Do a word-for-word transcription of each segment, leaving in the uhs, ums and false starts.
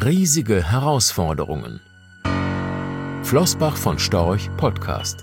Riesige Herausforderungen. Flossbach von Storch Podcast.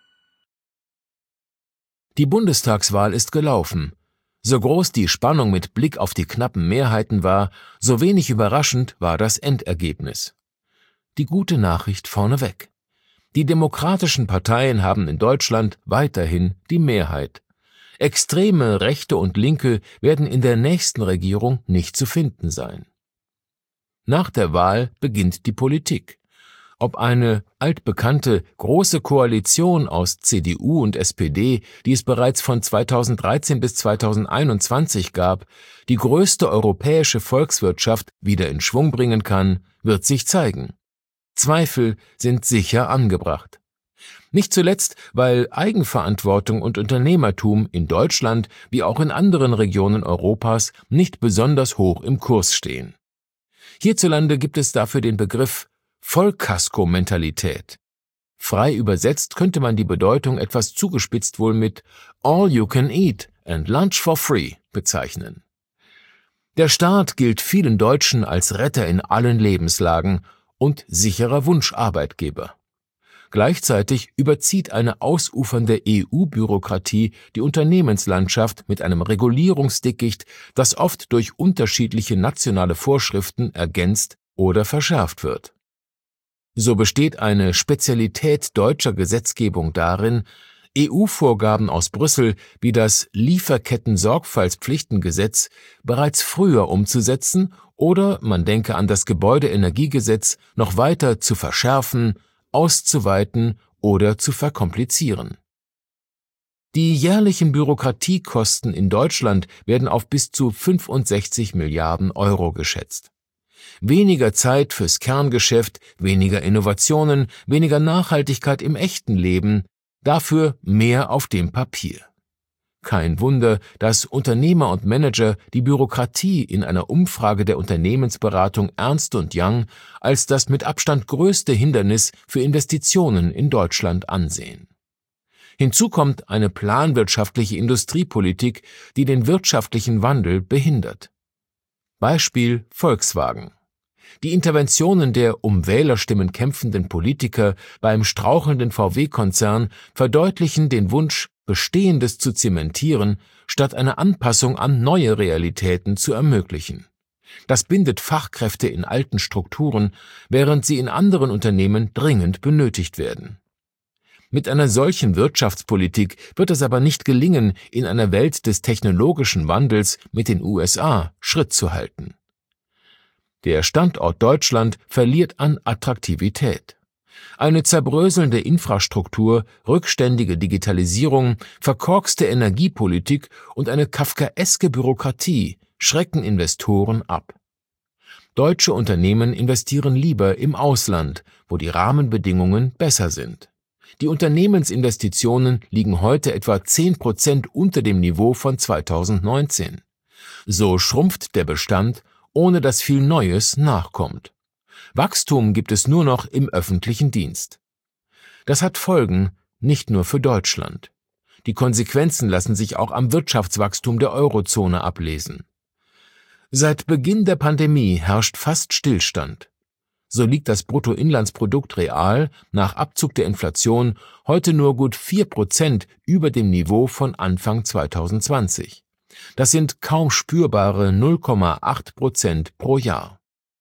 Die Bundestagswahl ist gelaufen. So groß die Spannung mit Blick auf die knappen Mehrheiten war, so wenig überraschend war das Endergebnis. Die gute Nachricht vorneweg: Die demokratischen Parteien haben in Deutschland weiterhin die Mehrheit. Extreme Rechte und Linke werden in der nächsten Regierung nicht zu finden sein. Nach der Wahl beginnt die Politik. Ob eine altbekannte große Koalition aus C D U und S P D, die es bereits von zweitausenddreizehn bis zweitausendeinundzwanzig gab, die größte europäische Volkswirtschaft wieder in Schwung bringen kann, wird sich zeigen. Zweifel sind sicher angebracht. Nicht zuletzt, weil Eigenverantwortung und Unternehmertum in Deutschland wie auch in anderen Regionen Europas nicht besonders hoch im Kurs stehen. Hierzulande gibt es dafür den Begriff Vollkasko-Mentalität. Frei übersetzt könnte man die Bedeutung etwas zugespitzt wohl mit All you can eat and lunch for free bezeichnen. Der Staat gilt vielen Deutschen als Retter in allen Lebenslagen und sicherer Wunscharbeitgeber. Gleichzeitig überzieht eine ausufernde E U-Bürokratie die Unternehmenslandschaft mit einem Regulierungsdickicht, das oft durch unterschiedliche nationale Vorschriften ergänzt oder verschärft wird. So besteht eine Spezialität deutscher Gesetzgebung darin, E U-Vorgaben aus Brüssel wie das Lieferketten-Sorgfaltspflichtengesetz bereits früher umzusetzen oder, man denke an das Gebäudeenergiegesetz, noch weiter zu verschärfen, auszuweiten oder zu verkomplizieren. Die jährlichen Bürokratiekosten in Deutschland werden auf bis zu fünfundsechzig Milliarden Euro geschätzt. Weniger Zeit fürs Kerngeschäft, weniger Innovationen, weniger Nachhaltigkeit im echten Leben, dafür mehr auf dem Papier. Kein Wunder, dass Unternehmer und Manager die Bürokratie in einer Umfrage der Unternehmensberatung Ernst und Young als das mit Abstand größte Hindernis für Investitionen in Deutschland ansehen. Hinzu kommt eine planwirtschaftliche Industriepolitik, die den wirtschaftlichen Wandel behindert. Beispiel Volkswagen. Die Interventionen der um Wählerstimmen kämpfenden Politiker beim strauchelnden V W-Konzern verdeutlichen den Wunsch, Bestehendes zu zementieren, statt eine Anpassung an neue Realitäten zu ermöglichen. Das bindet Fachkräfte in alten Strukturen, während sie in anderen Unternehmen dringend benötigt werden. Mit einer solchen Wirtschaftspolitik wird es aber nicht gelingen, in einer Welt des technologischen Wandels mit den U S A Schritt zu halten. Der Standort Deutschland verliert an Attraktivität. Eine zerbröselnde Infrastruktur, rückständige Digitalisierung, verkorkste Energiepolitik und eine kafkaeske Bürokratie schrecken Investoren ab. Deutsche Unternehmen investieren lieber im Ausland, wo die Rahmenbedingungen besser sind. Die Unternehmensinvestitionen liegen heute etwa zehn Prozent unter dem Niveau von zweitausendneunzehn. So schrumpft der Bestand, ohne dass viel Neues nachkommt. Wachstum gibt es nur noch im öffentlichen Dienst. Das hat Folgen, nicht nur für Deutschland. Die Konsequenzen lassen sich auch am Wirtschaftswachstum der Eurozone ablesen. Seit Beginn der Pandemie herrscht fast Stillstand. So liegt das Bruttoinlandsprodukt real nach Abzug der Inflation heute nur gut vier Prozent über dem Niveau von Anfang zweitausendzwanzig. Das sind kaum spürbare null Komma acht Prozent pro Jahr.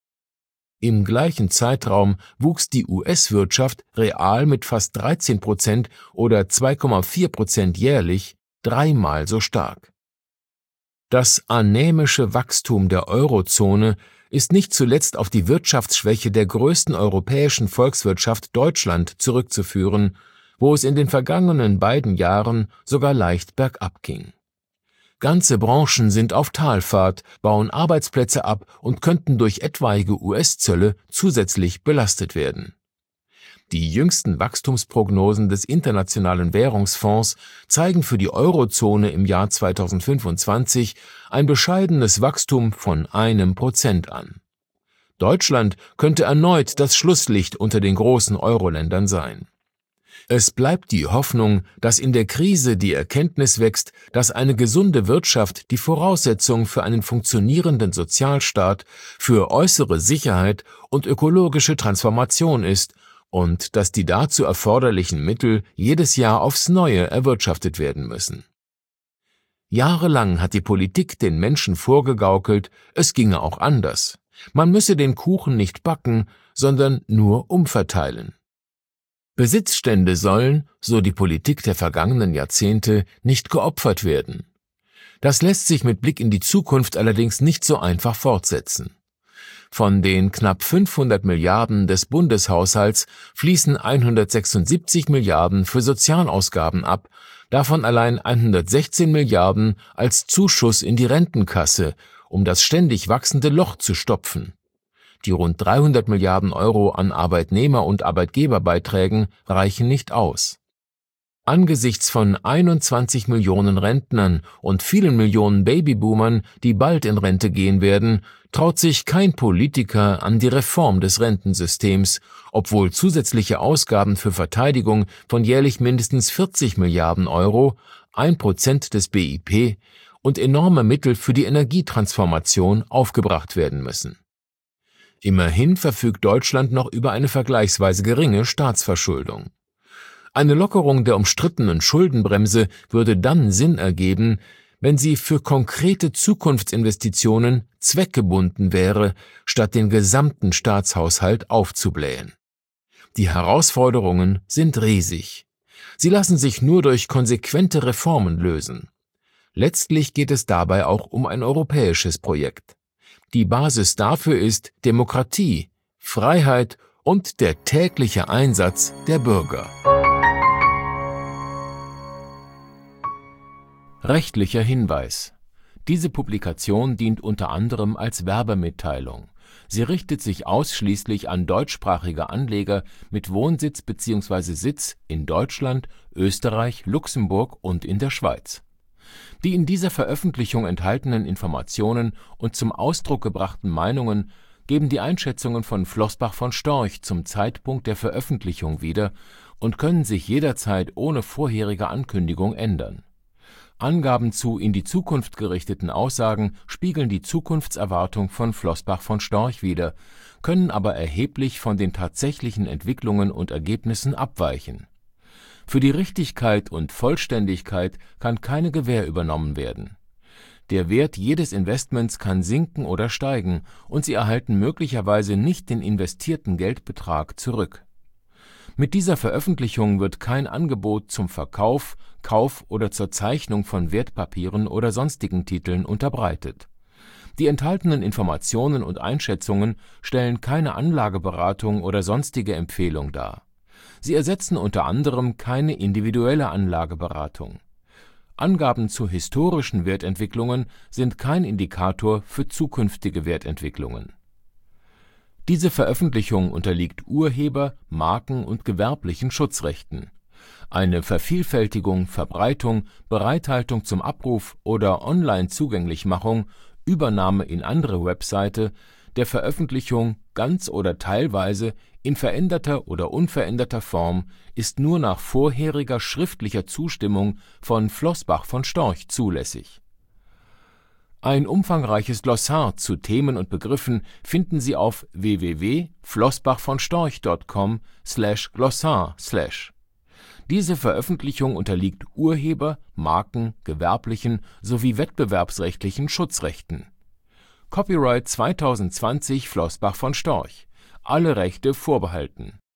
Im gleichen Zeitraum wuchs die U S-Wirtschaft real mit fast dreizehn Prozent oder zwei Komma vier Prozent jährlich, dreimal so stark. Das anämische Wachstum der Eurozone ist nicht zuletzt auf die Wirtschaftsschwäche der größten europäischen Volkswirtschaft Deutschland zurückzuführen, wo es in den vergangenen beiden Jahren sogar leicht bergab ging. Ganze Branchen sind auf Talfahrt, bauen Arbeitsplätze ab und könnten durch etwaige U S-Zölle zusätzlich belastet werden. Die jüngsten Wachstumsprognosen des Internationalen Währungsfonds zeigen für die Eurozone im Jahr zweitausendfünfundzwanzig ein bescheidenes Wachstum von einem Prozent an. Deutschland könnte erneut das Schlusslicht unter den großen Euro-Ländern sein. Es bleibt die Hoffnung, dass in der Krise die Erkenntnis wächst, dass eine gesunde Wirtschaft die Voraussetzung für einen funktionierenden Sozialstaat, für äußere Sicherheit und ökologische Transformation ist und dass die dazu erforderlichen Mittel jedes Jahr aufs Neue erwirtschaftet werden müssen. Jahrelang hat die Politik den Menschen vorgegaukelt, es ginge auch anders. Man müsse den Kuchen nicht backen, sondern nur umverteilen. Besitzstände sollen, so die Politik der vergangenen Jahrzehnte, nicht geopfert werden. Das lässt sich mit Blick in die Zukunft allerdings nicht so einfach fortsetzen. Von den knapp fünfhundert Milliarden des Bundeshaushalts fließen hundertsechsundsiebzig Milliarden für Sozialausgaben ab, davon allein hundertsechzehn Milliarden als Zuschuss in die Rentenkasse, um das ständig wachsende Loch zu stopfen. Die rund dreihundert Milliarden Euro an Arbeitnehmer- und Arbeitgeberbeiträgen reichen nicht aus. Angesichts von einundzwanzig Millionen Rentnern und vielen Millionen Babyboomern, die bald in Rente gehen werden, traut sich kein Politiker an die Reform des Rentensystems, obwohl zusätzliche Ausgaben für Verteidigung von jährlich mindestens vierzig Milliarden Euro, ein Prozent des B I P, und enorme Mittel für die Energietransformation aufgebracht werden müssen. Immerhin verfügt Deutschland noch über eine vergleichsweise geringe Staatsverschuldung. Eine Lockerung der umstrittenen Schuldenbremse würde dann Sinn ergeben, wenn sie für konkrete Zukunftsinvestitionen zweckgebunden wäre, statt den gesamten Staatshaushalt aufzublähen. Die Herausforderungen sind riesig. Sie lassen sich nur durch konsequente Reformen lösen. Letztlich geht es dabei auch um ein europäisches Projekt. Die Basis dafür ist Demokratie, Freiheit und der tägliche Einsatz der Bürger. Rechtlicher Hinweis: Diese Publikation dient unter anderem als Werbemitteilung. Sie richtet sich ausschließlich an deutschsprachige Anleger mit Wohnsitz bzw. Sitz in Deutschland, Österreich, Luxemburg und in der Schweiz. Die in dieser Veröffentlichung enthaltenen Informationen und zum Ausdruck gebrachten Meinungen geben die Einschätzungen von Flossbach von Storch zum Zeitpunkt der Veröffentlichung wieder und können sich jederzeit ohne vorherige Ankündigung ändern. Angaben zu in die Zukunft gerichteten Aussagen spiegeln die Zukunftserwartung von Flossbach von Storch wider, können aber erheblich von den tatsächlichen Entwicklungen und Ergebnissen abweichen. Für die Richtigkeit und Vollständigkeit kann keine Gewähr übernommen werden. Der Wert jedes Investments kann sinken oder steigen und Sie erhalten möglicherweise nicht den investierten Geldbetrag zurück. Mit dieser Veröffentlichung wird kein Angebot zum Verkauf, Kauf oder zur Zeichnung von Wertpapieren oder sonstigen Titeln unterbreitet. Die enthaltenen Informationen und Einschätzungen stellen keine Anlageberatung oder sonstige Empfehlung dar. Sie ersetzen unter anderem keine individuelle Anlageberatung. Angaben zu historischen Wertentwicklungen sind kein Indikator für zukünftige Wertentwicklungen. Diese Veröffentlichung unterliegt Urheber-, Marken- und gewerblichen Schutzrechten. Eine Vervielfältigung, Verbreitung, Bereithaltung zum Abruf oder Online-Zugänglichmachung, Übernahme in andere Webseite der Veröffentlichung ganz oder teilweise in veränderter oder unveränderter Form ist nur nach vorheriger schriftlicher Zustimmung von Flossbach von Storch zulässig. Ein umfangreiches Glossar zu Themen und Begriffen finden Sie auf w w w punkt flossbachvonstorch punkt com slash glossar slash. Diese Veröffentlichung unterliegt Urheber-, Marken-, gewerblichen sowie wettbewerbsrechtlichen Schutzrechten. Copyright zwanzig zwanzig Flossbach von Storch. Alle Rechte vorbehalten